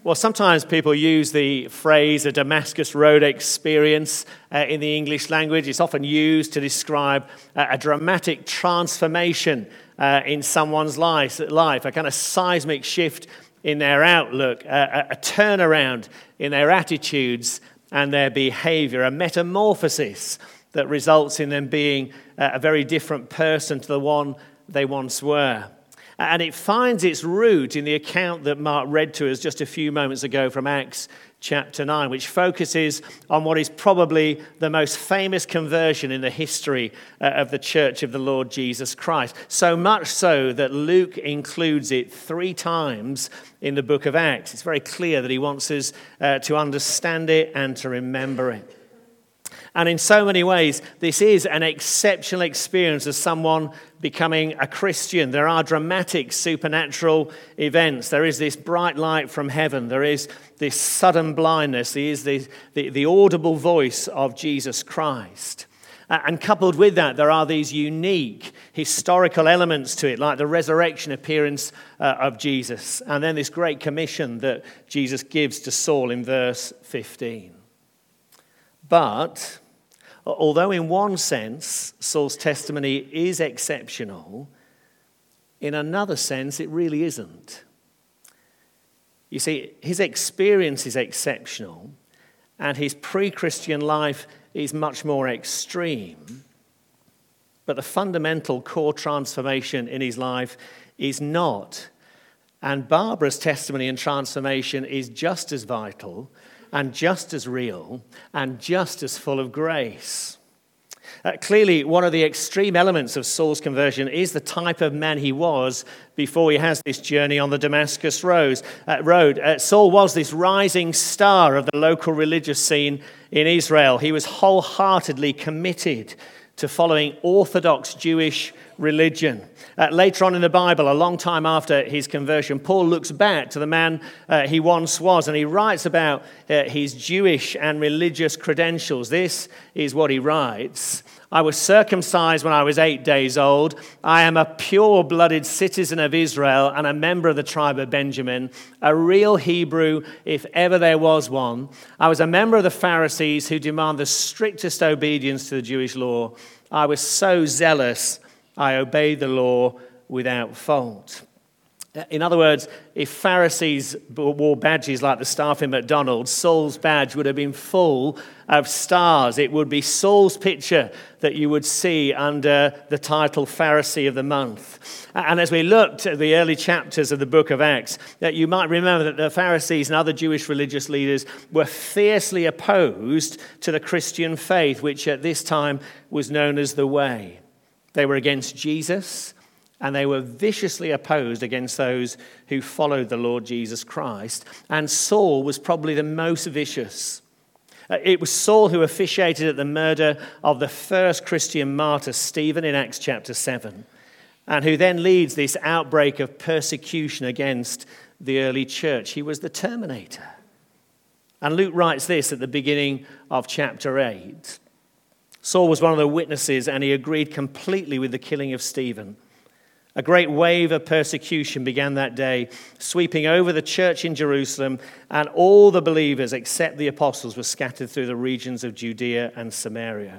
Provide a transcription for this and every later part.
Well, sometimes people use the phrase a Damascus Road experience in the English language. It's often used to describe a dramatic transformation in someone's life, a kind of seismic shift in their outlook, a turnaround in their attitudes and their behavior, a metamorphosis that results in them being a very different person to the one they once were. And it finds its root in the account that Mark read to us just a few moments ago from Acts chapter 9, which focuses on what is probably the most famous conversion in the history of the Church of the Lord Jesus Christ. So much so that Luke includes it 3 times in the book of Acts. It's very clear that he wants us to understand it and to remember it. And in so many ways, this is an exceptional experience of someone becoming a Christian. There are dramatic supernatural events. There is this bright light from heaven. There is this sudden blindness. There is the audible voice of Jesus Christ. And coupled with that, there are these unique historical elements to it, like the resurrection appearance of Jesus. And then this great commission that Jesus gives to Saul in verse 15. But although in one sense Saul's testimony is exceptional, in another sense it really isn't. You see, his experience is exceptional and his pre-Christian life is much more extreme. But the fundamental core transformation in his life is not. And Barbara's testimony and transformation is just as vital and just as real, and just as full of grace. Clearly, one of the extreme elements of Saul's conversion is the type of man he was before he has this journey on the Damascus road. Saul was this rising star of the local religious scene in Israel. He was wholeheartedly committed to following Orthodox Jewish religion. Later on in the Bible, a long time after his conversion, Paul looks back to the man he once was, and he writes about his Jewish and religious credentials. This is what he writes. I was circumcised when I was 8 days old. I am a pure-blooded citizen of Israel and a member of the tribe of Benjamin, a real Hebrew if ever there was one. I was a member of the Pharisees who demand the strictest obedience to the Jewish law. I was so zealous I obeyed the law without fault. In other words, if Pharisees wore badges like the staff in McDonald's, Saul's badge would have been full of stars. It would be Saul's picture that you would see under the title Pharisee of the Month. And as we looked at the early chapters of the book of Acts, you might remember that the Pharisees and other Jewish religious leaders were fiercely opposed to the Christian faith, which at this time was known as the Way. They were against Jesus, and they were viciously opposed against those who followed the Lord Jesus Christ. And Saul was probably the most vicious. It was Saul who officiated at the murder of the first Christian martyr, Stephen, in Acts chapter 7, and who then leads this outbreak of persecution against the early church. He was the terminator. And Luke writes this at the beginning of chapter 8. Saul was one of the witnesses, and he agreed completely with the killing of Stephen. A great wave of persecution began that day, sweeping over the church in Jerusalem, and all the believers except the apostles were scattered through the regions of Judea and Samaria.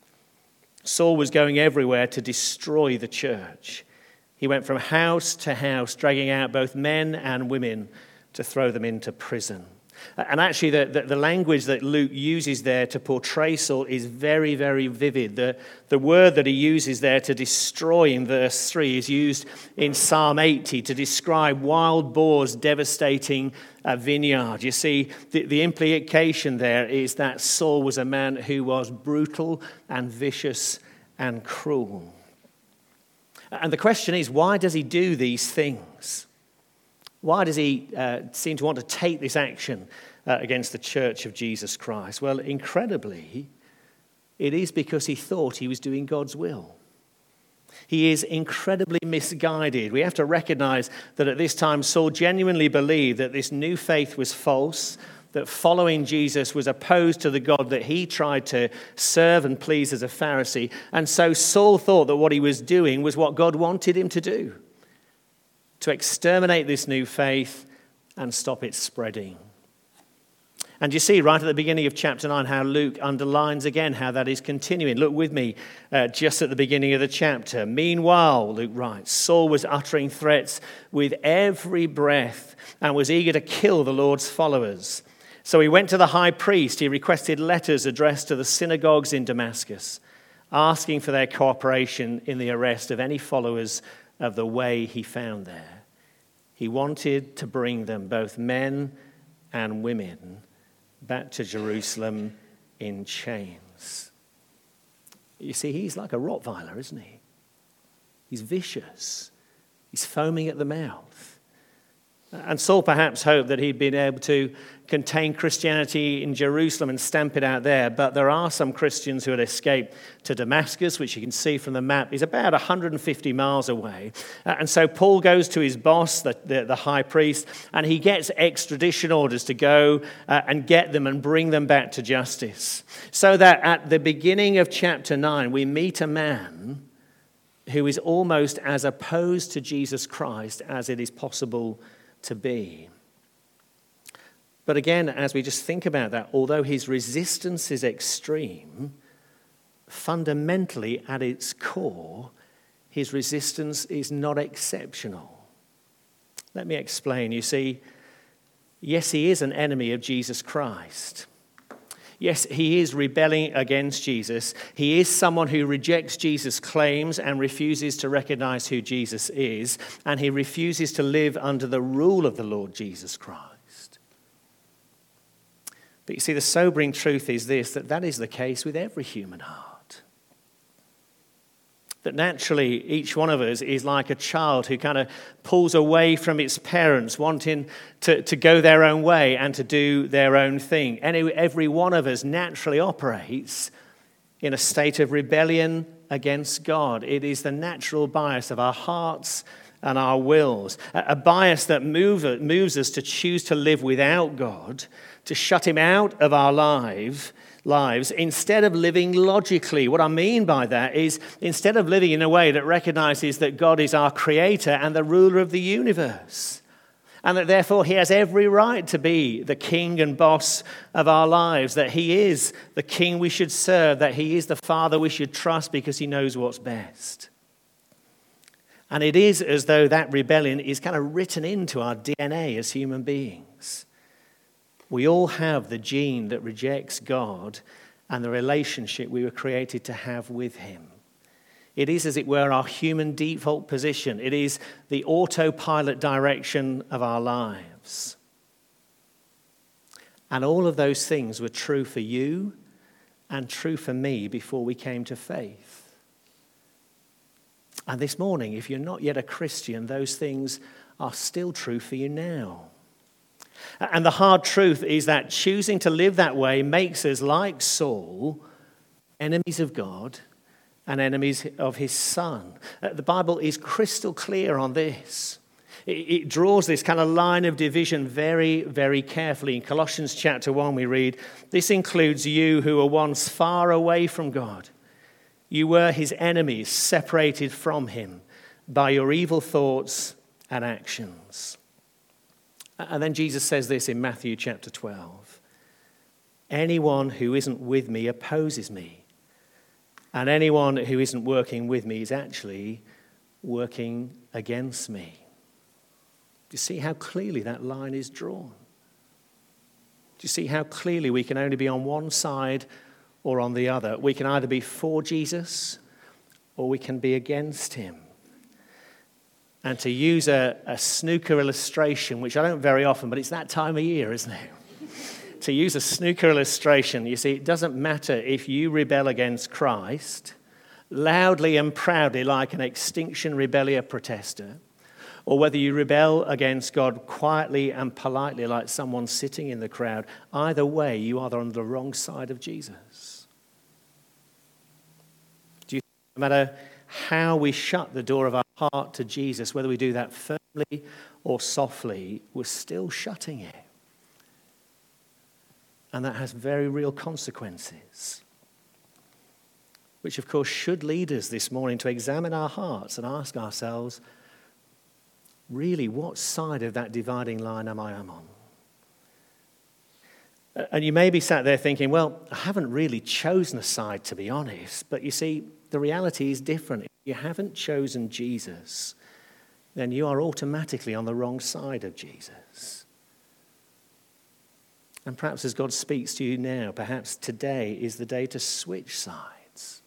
Saul was going everywhere to destroy the church. He went from house to house, dragging out both men and women to throw them into prison. And actually, the language that Luke uses there to portray Saul is very, very vivid. The word that he uses there to destroy in verse 3 is used in Psalm 80 to describe wild boars devastating a vineyard. You see, the implication there is that Saul was a man who was brutal and vicious and cruel. And the question is, why does he do these things? Why does he seem to want to take this action against the church of Jesus Christ? Well, incredibly, it is because he thought he was doing God's will. He is incredibly misguided. We have to recognize that at this time, Saul genuinely believed that this new faith was false, that following Jesus was opposed to the God that he tried to serve and please as a Pharisee. And so Saul thought that what he was doing was what God wanted him to do, to exterminate this new faith and stop it spreading. And you see right at the beginning of chapter 9 how Luke underlines again how that is continuing. Look with me just at the beginning of the chapter. Meanwhile, Luke writes, Saul was uttering threats with every breath and was eager to kill the Lord's followers. So he went to the high priest. He requested letters addressed to the synagogues in Damascus, asking for their cooperation in the arrest of any followers of the way he found there. He wanted to bring them, both men and women, back to Jerusalem in chains. You see, he's like a Rottweiler, isn't he? He's vicious. He's foaming at the mouth. And Saul perhaps hoped that he'd been able to contain Christianity in Jerusalem and stamp it out there, but there are some Christians who had escaped to Damascus, which you can see from the map is about 150 miles away. And so Paul goes to his boss, the high priest, and he gets extradition orders to go and get them and bring them back to justice. So that at the beginning of chapter 9, we meet a man who is almost as opposed to Jesus Christ as it is possible to be. But again, as we just think about that, although his resistance is extreme, fundamentally at its core, his resistance is not exceptional. Let me explain. You see, yes, he is an enemy of Jesus Christ. Yes, he is rebelling against Jesus. He is someone who rejects Jesus' claims and refuses to recognize who Jesus is, and he refuses to live under the rule of the Lord Jesus Christ. But you see, the sobering truth is this, that is the case with every human heart. That naturally, each one of us is like a child who kind of pulls away from its parents, wanting to go their own way and to do their own thing. And every one of us naturally operates in a state of rebellion against God. It is the natural bias of our hearts and our wills, a bias that moves us to choose to live without God, to shut him out of our lives instead of living logically. What I mean by that is instead of living in a way that recognizes that God is our creator and the ruler of the universe, and that therefore he has every right to be the king and boss of our lives, that he is the king we should serve, that he is the father we should trust because he knows what's best. And it is as though that rebellion is kind of written into our DNA as human beings. We all have the gene that rejects God and the relationship we were created to have with him. It is, as it were, our human default position. It is the autopilot direction of our lives. And all of those things were true for you and true for me before we came to faith. And this morning, if you're not yet a Christian, those things are still true for you now. And the hard truth is that choosing to live that way makes us, like Saul, enemies of God and enemies of his Son. The Bible is crystal clear on this. It draws this kind of line of division very, very carefully. In Colossians chapter 1 we read, "This includes you who were once far away from God. You were his enemies, separated from him by your evil thoughts and actions." And then Jesus says this in Matthew chapter 12. "Anyone who isn't with me opposes me, and anyone who isn't working with me is actually working against me." Do you see how clearly that line is drawn? Do you see how clearly we can only be on one side or on the other? We can either be for Jesus or we can be against him. And to use a snooker illustration, which I don't very often, but it's that time of year, isn't it? To use a snooker illustration, you see, it doesn't matter if you rebel against Christ loudly and proudly like an Extinction Rebellion protester, or whether you rebel against God quietly and politely like someone sitting in the crowd. Either way, you are on the wrong side of Jesus. Do you think no matter how we shut the door of our heart to Jesus, whether we do that firmly or softly, we're still shutting it. And that has very real consequences, which of course should lead us this morning to examine our hearts and ask ourselves, really, what side of that dividing line am I on? And you may be sat there thinking, well, I haven't really chosen a side, to be honest. But you see, the reality is different. If you haven't chosen Jesus, then you are automatically on the wrong side of Jesus. And perhaps as God speaks to you now, perhaps today is the day to switch sides.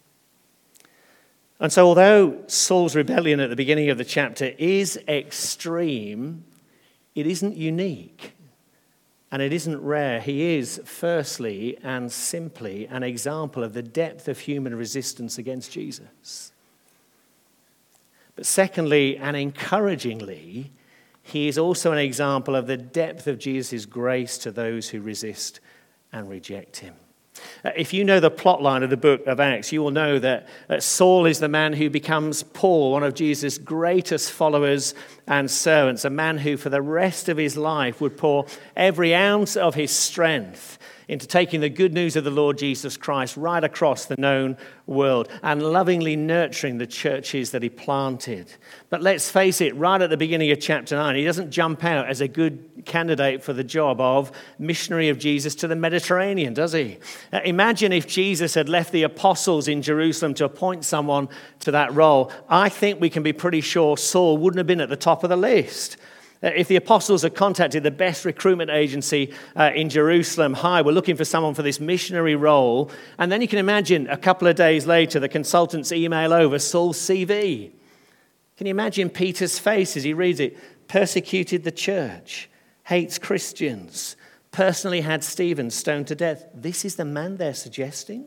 And so although Saul's rebellion at the beginning of the chapter is extreme, it isn't unique. And it isn't rare. He is, firstly and simply, an example of the depth of human resistance against Jesus. But secondly, and encouragingly, he is also an example of the depth of Jesus' grace to those who resist and reject him. If you know the plot line of the book of Acts, you will know that Saul is the man who becomes Paul, one of Jesus' greatest followers and servants, a man who for the rest of his life would pour every ounce of his strength into taking the good news of the Lord Jesus Christ right across the known world and lovingly nurturing the churches that he planted. But let's face it, right at the beginning of chapter 9, he doesn't jump out as a good candidate for the job of missionary of Jesus to the Mediterranean, does he? Imagine if Jesus had left the apostles in Jerusalem to appoint someone to that role. I think we can be pretty sure Saul wouldn't have been at the top of the list. If the apostles had contacted the best recruitment agency in Jerusalem, hi, we're looking for someone for this missionary role, and then you can imagine a couple of days later the consultants email over Saul's CV. Can you imagine Peter's face as he reads it? Persecuted the church, hates Christians, personally had Stephen stoned to death. This is the man they're suggesting?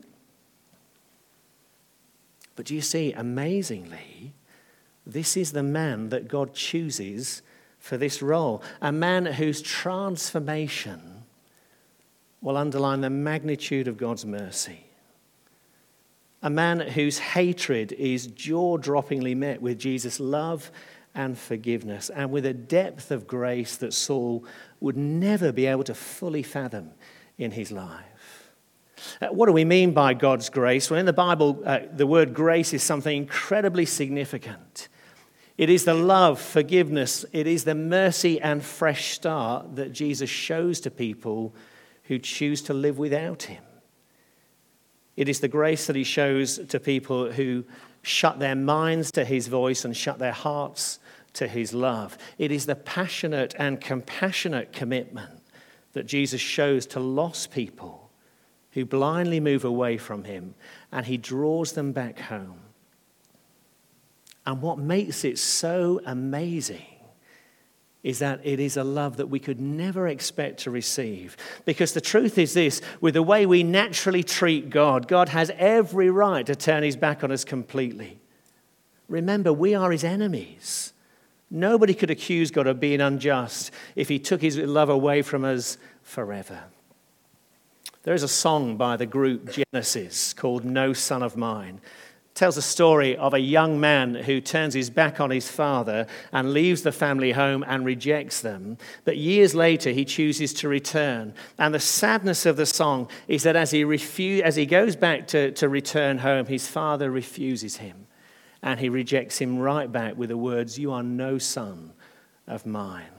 But do you see, amazingly, this is the man that God chooses for this role, a man whose transformation will underline the magnitude of God's mercy, a man whose hatred is jaw-droppingly met with Jesus' love and forgiveness, and with a depth of grace that Saul would never be able to fully fathom in his life. What do we mean by God's grace? Well, in the Bible, the word grace is something incredibly significant. It is the love, forgiveness, it is the mercy and fresh start that Jesus shows to people who choose to live without him. It is the grace that he shows to people who shut their minds to his voice and shut their hearts to his love. It is the passionate and compassionate commitment that Jesus shows to lost people who blindly move away from him, and he draws them back home. And what makes it so amazing is that it is a love that we could never expect to receive. Because the truth is this, with the way we naturally treat God, God has every right to turn his back on us completely. Remember, we are his enemies. Nobody could accuse God of being unjust if he took his love away from us forever. There is a song by the group Genesis called No Son of Mine. Tells a story of a young man who turns his back on his father and leaves the family home and rejects them. But years later, he chooses to return. And the sadness of the song is that as he goes back to return home, his father refuses him. And he rejects him right back with the words, "You are no son of mine."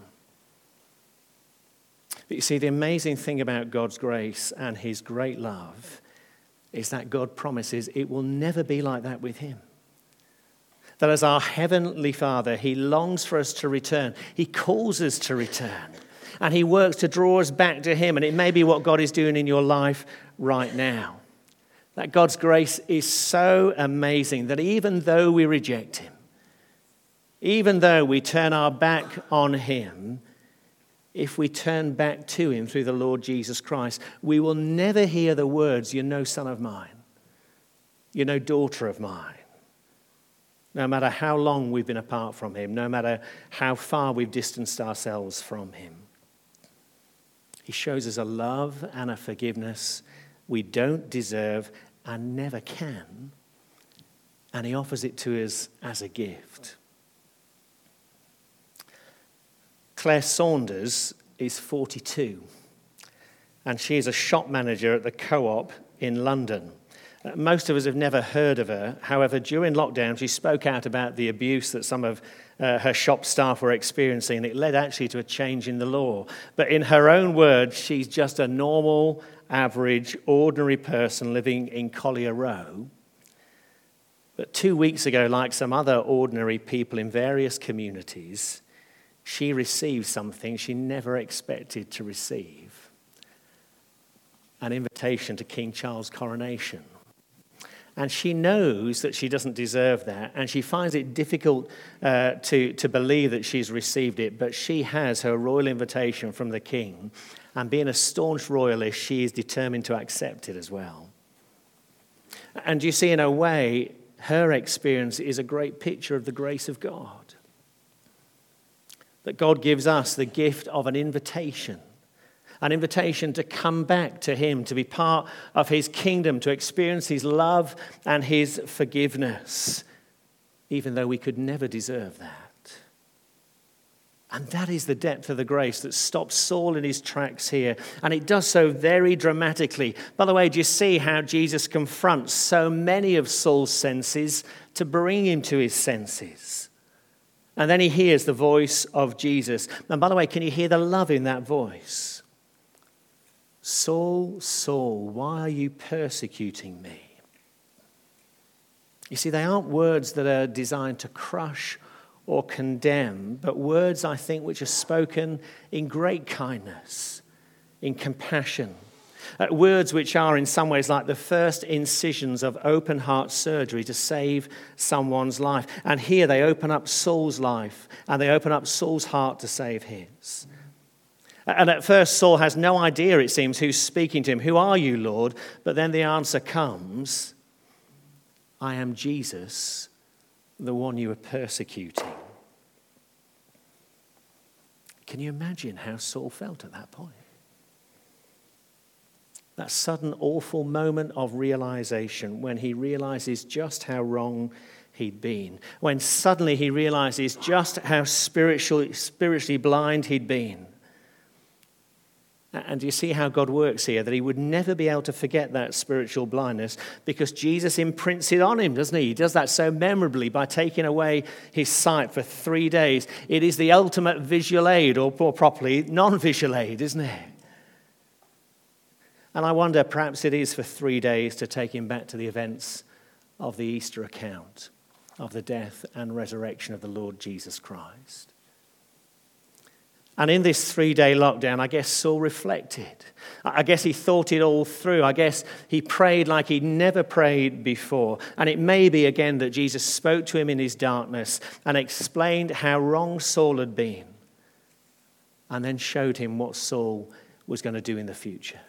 But you see, the amazing thing about God's grace and his great love is that God promises it will never be like that with him. That as our heavenly Father, he longs for us to return. He calls us to return. And he works to draw us back to him. And it may be what God is doing in your life right now. That God's grace is so amazing that even though we reject him, even though we turn our back on him, if we turn back to him through the Lord Jesus Christ, we will never hear the words, "You're no son of mine. You're no daughter of mine." No matter how long we've been apart from him, no matter how far we've distanced ourselves from him. He shows us a love and a forgiveness we don't deserve and never can, and he offers it to us as a gift. Claire Saunders is 42, and she is a shop manager at the Co-op in London. Most of us have never heard of her. However, during lockdown, she spoke out about the abuse that some of her shop staff were experiencing, and it led actually to a change in the law. But in her own words, she's just a normal, average, ordinary person living in Collier Row. But 2 weeks ago, like some other ordinary people in various communities, she received something she never expected to receive: an invitation to King Charles' coronation. And she knows that she doesn't deserve that, and she finds it difficult to believe that she's received it, but she has her royal invitation from the king, and being a staunch royalist, she is determined to accept it as well. And you see, in a way, her experience is a great picture of the grace of God. That God gives us the gift of an invitation to come back to him, to be part of his kingdom, to experience his love and his forgiveness, even though we could never deserve that. And that is the depth of the grace that stops Saul in his tracks here. And it does so very dramatically. By the way, do you see how Jesus confronts so many of Saul's senses to bring him to his senses? And then he hears the voice of Jesus. And by the way, can you hear the love in that voice? Saul, Saul, why are you persecuting me? You see, they aren't words that are designed to crush or condemn, but words, I think, which are spoken in great kindness, in compassion. Words which are in some ways like the first incisions of open heart surgery to save someone's life. And here they open up Saul's life, and they open up Saul's heart to save his. And at first, Saul has no idea, it seems, who's speaking to him. Who are you, Lord? But then the answer comes, I am Jesus, the one you are persecuting. Can you imagine how Saul felt at that point? That sudden, awful moment of realization when he realizes just how wrong he'd been. When suddenly he realizes just how spiritually blind he'd been. And you see how God works here, that he would never be able to forget that spiritual blindness because Jesus imprints it on him, doesn't he? He does that so memorably by taking away his sight for 3 days. It is the ultimate visual aid, or more properly, non-visual aid, isn't it? And I wonder, perhaps it is for 3 days to take him back to the events of the Easter account, of the death and resurrection of the Lord Jesus Christ. And in this 3-day lockdown, I guess Saul reflected. I guess he thought it all through. I guess he prayed like he'd never prayed before. And it may be, again, that Jesus spoke to him in his darkness and explained how wrong Saul had been, and then showed him what Saul was going to do in the future.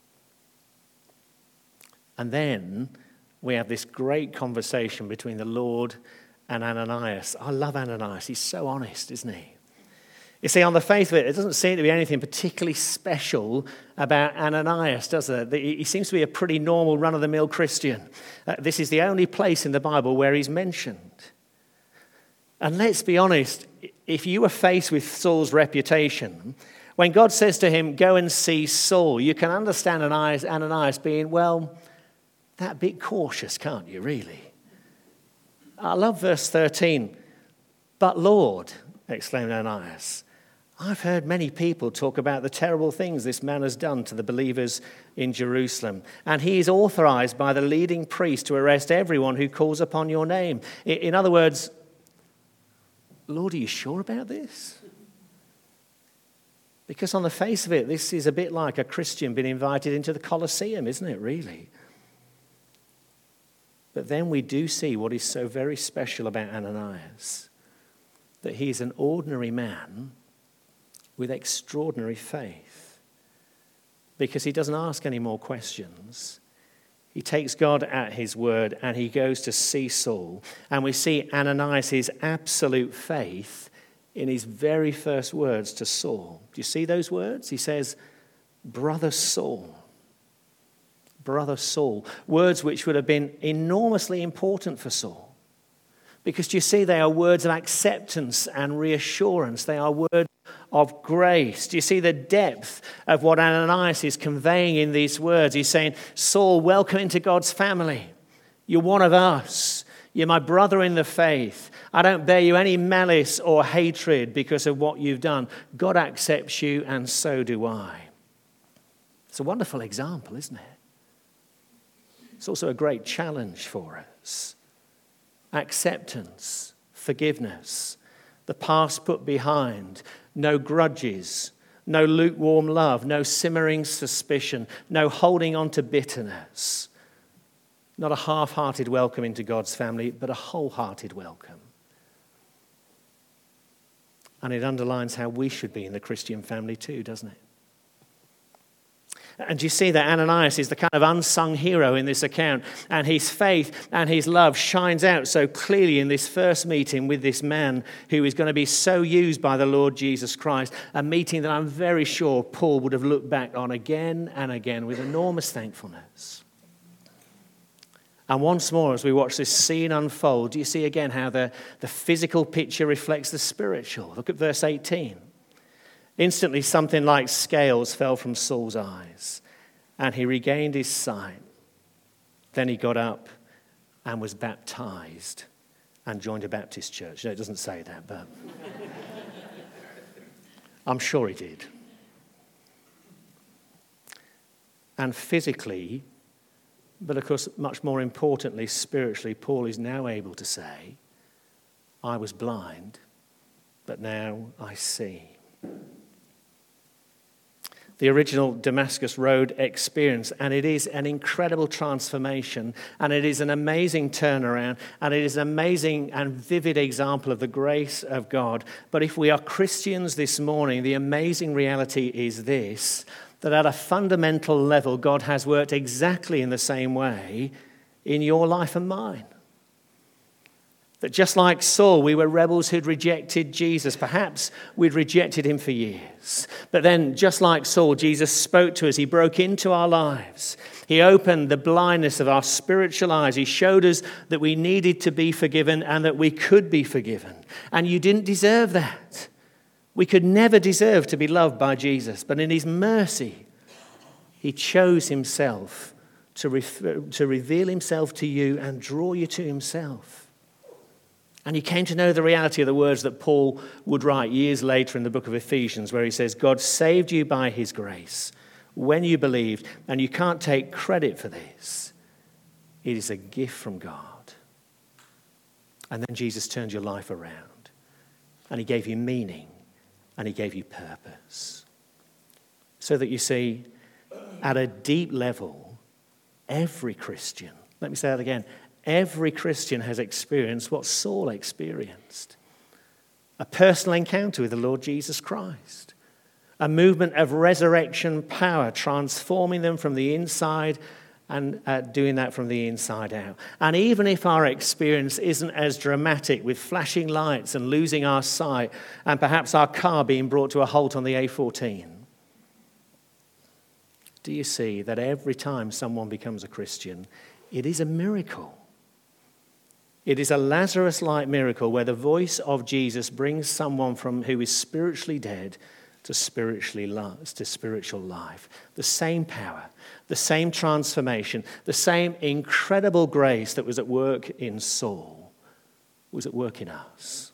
And then we have this great conversation between the Lord and Ananias. I love Ananias. He's so honest, isn't he? You see, on the face of it, it doesn't seem to be anything particularly special about Ananias, does it? He seems to be a pretty normal, run-of-the-mill Christian. This is the only place in the Bible where he's mentioned. And let's be honest, if you were faced with Saul's reputation, when God says to him, go and see Saul, you can understand Ananias being, well, that bit cautious, can't you, really? I love verse 13. But Lord, exclaimed Ananias, I've heard many people talk about the terrible things this man has done to the believers in Jerusalem. And he is authorized by the leading priest to arrest everyone who calls upon your name. In other words, Lord, are you sure about this? Because on the face of it, this is a bit like a Christian being invited into the Colosseum, isn't it, really? But then we do see what is so very special about Ananias, that he is an ordinary man with extraordinary faith, because he doesn't ask any more questions. He takes God at his word and he goes to see Saul. And we see Ananias' absolute faith in his very first words to Saul. Do you see those words? He says, Brother Saul. Brother Saul. Words which would have been enormously important for Saul. Because you see, they are words of acceptance and reassurance. They are words of grace. Do you see the depth of what Ananias is conveying in these words? He's saying, Saul, welcome into God's family. You're one of us. You're my brother in the faith. I don't bear you any malice or hatred because of what you've done. God accepts you, and so do I. It's a wonderful example, isn't it? It's also a great challenge for us. Acceptance, forgiveness, the past put behind, no grudges, no lukewarm love, no simmering suspicion, no holding on to bitterness. Not a half-hearted welcome into God's family, but a wholehearted welcome. And it underlines how we should be in the Christian family too, doesn't it? And you see that Ananias is the kind of unsung hero in this account, and his faith and his love shines out so clearly in this first meeting with this man who is going to be so used by the Lord Jesus Christ, a meeting that I'm very sure Paul would have looked back on again and again with enormous thankfulness. And once more, as we watch this scene unfold, you see again how the physical picture reflects the spiritual. Look at verse 18. Instantly, something like scales fell from Saul's eyes, and he regained his sight. Then he got up and was baptized and joined a Baptist church. No, it doesn't say that, but I'm sure he did. And physically, but of course, much more importantly, spiritually, Paul is now able to say, I was blind, but now I see. The original Damascus Road experience, and it is an incredible transformation, and it is an amazing turnaround, and it is an amazing and vivid example of the grace of God. But if we are Christians this morning, the amazing reality is this, that at a fundamental level, God has worked exactly in the same way in your life and mine. That just like Saul, we were rebels who'd rejected Jesus. Perhaps we'd rejected him for years. But then, just like Saul, Jesus spoke to us. He broke into our lives. He opened the blindness of our spiritual eyes. He showed us that we needed to be forgiven and that we could be forgiven. And you didn't deserve that. We could never deserve to be loved by Jesus. But in his mercy, he chose himself to reveal himself to you and draw you to himself. And you came to know the reality of the words that Paul would write years later in the book of Ephesians, where he says, God saved you by his grace when you believed, and you can't take credit for this. It is a gift from God. And then Jesus turned your life around, and he gave you meaning, and he gave you purpose. So that you see, at a deep level, every Christian, let me say that again, every Christian has experienced what Saul experienced. A personal encounter with the Lord Jesus Christ. A movement of resurrection power, transforming them from the inside and doing that from the inside out. And even if our experience isn't as dramatic with flashing lights and losing our sight and perhaps our car being brought to a halt on the A14, do you see that every time someone becomes a Christian, it is a miracle? It is a Lazarus-like miracle where the voice of Jesus brings someone from who is spiritually dead to spiritual life. The same power, the same transformation, the same incredible grace that was at work in Saul was at work in us.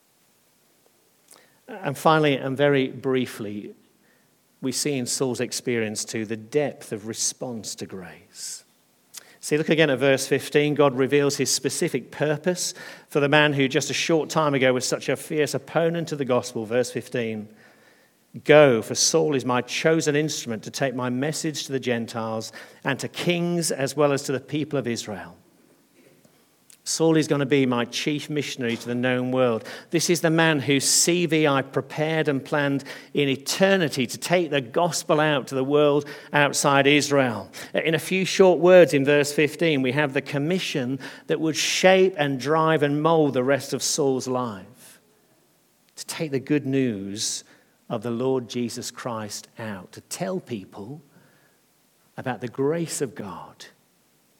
And finally, and very briefly, we see in Saul's experience too the depth of response to grace. See, look again at verse 15. God reveals his specific purpose for the man who just a short time ago was such a fierce opponent of the gospel. Verse 15. Go, for Saul is my chosen instrument to take my message to the Gentiles and to kings as well as to the people of Israel. Saul is going to be my chief missionary to the known world. This is the man whose CV I prepared and planned in eternity to take the gospel out to the world outside Israel. In a few short words in verse 15, we have the commission that would shape and drive and mold the rest of Saul's life. To take the good news of the Lord Jesus Christ out, to tell people about the grace of God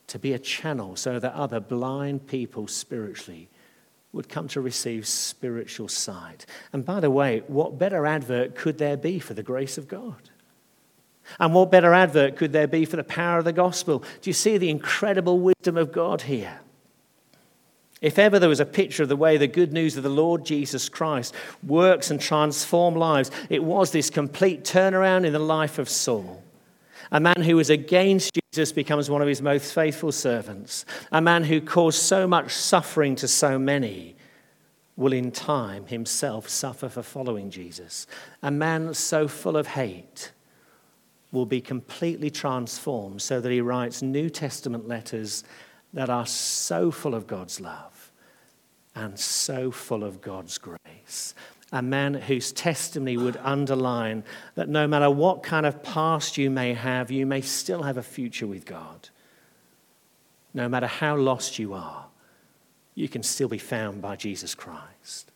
to be a channel so that other blind people spiritually would come to receive spiritual sight. And by the way, what better advert could there be for the grace of God? And what better advert could there be for the power of the gospel? Do you see the incredible wisdom of God here? If ever there was a picture of the way the good news of the Lord Jesus Christ works and transforms lives, it was this complete turnaround in the life of Saul. A man who was against Jesus becomes one of his most faithful servants. A man who caused so much suffering to so many will in time himself suffer for following Jesus. A man so full of hate will be completely transformed so that he writes New Testament letters that are so full of God's love and so full of God's grace. A man whose testimony would underline that no matter what kind of past you may still have a future with God. No matter how lost you are, you can still be found by Jesus Christ.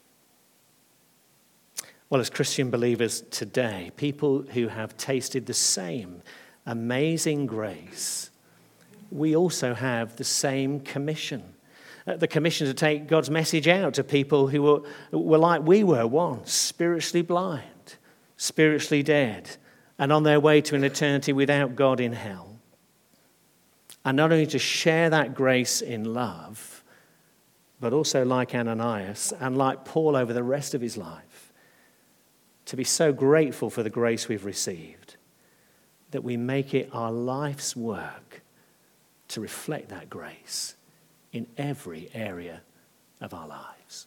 Well, as Christian believers today, people who have tasted the same amazing grace, we also have the same commission. The commission to take God's message out to people who were like we were once, spiritually blind, spiritually dead, and on their way to an eternity without God in hell. And not only to share that grace in love, but also like Ananias and like Paul over the rest of his life, to be so grateful for the grace we've received that we make it our life's work to reflect that grace in every area of our lives.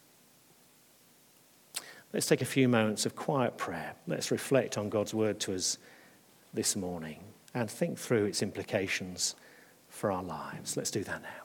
Let's take a few moments of quiet prayer. Let's reflect on God's word to us this morning and think through its implications for our lives. Let's do that now.